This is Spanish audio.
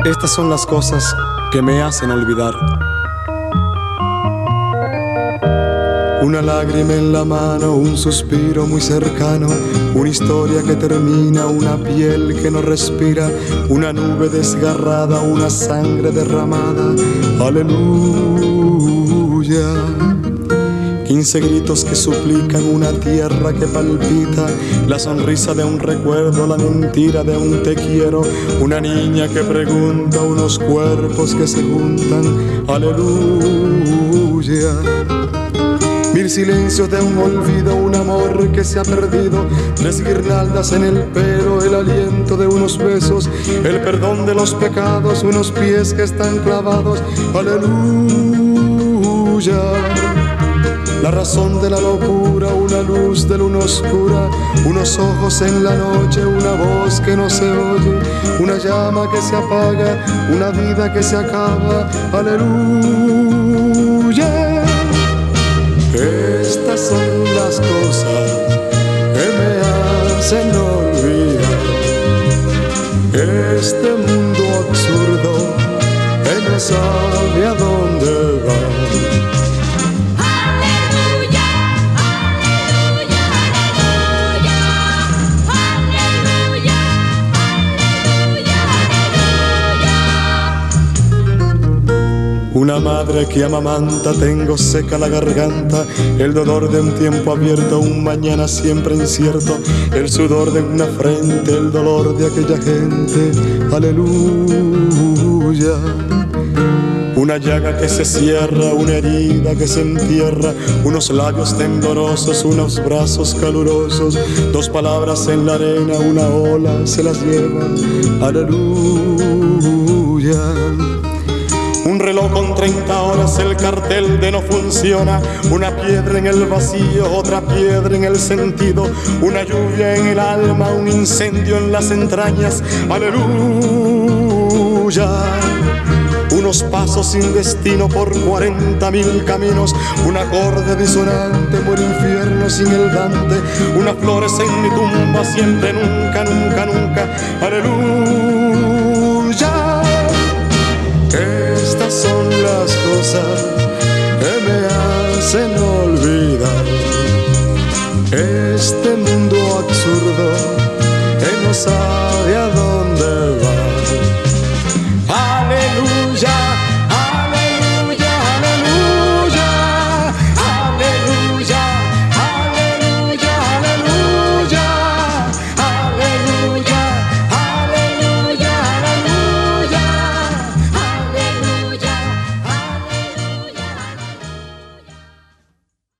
Estas son las cosas que me hacen olvidar. Una lágrima en la mano, un suspiro muy cercano, una historia que termina, una piel que no respira, una nube desgarrada, una sangre derramada. Aleluya. 15 gritos que suplican, una tierra que palpita, la sonrisa de un recuerdo, la mentira de un te quiero, una niña que pregunta, unos cuerpos que se juntan. Aleluya. 1000 silencios de un olvido, un amor que se ha perdido, 3 guirnaldas en el pelo, el aliento de unos besos, el perdón de los pecados, unos pies que están clavados. Aleluya. La razón de la locura, una luz de luna oscura, unos ojos en la noche, una voz que no se oye, una llama que se apaga, una vida que se acaba. Aleluya. Estas son las cosas que me hacen olvidar este mundo absurdo que no sabe a dónde va. Una madre que amamanta, tengo seca la garganta, el dolor de un tiempo abierto, un mañana siempre incierto, el sudor de una frente, el dolor de aquella gente. Aleluya. Una llaga que se cierra, una herida que se entierra, unos labios temblorosos, unos brazos calurosos, 2 palabras en la arena, una ola se las lleva. Aleluya. Un reloj con 30 horas, el cartel de no funciona, una piedra en el vacío, otra piedra en el sentido, una lluvia en el alma, un incendio en las entrañas. Aleluya. Unos pasos sin destino por 40.000 caminos, un acorde disonante por infierno sin el Dante, unas flores en mi tumba, siempre, nunca, nunca, nunca. Aleluya. Estas son las cosas que me hacen olvidar este mundo absurdo que nos ha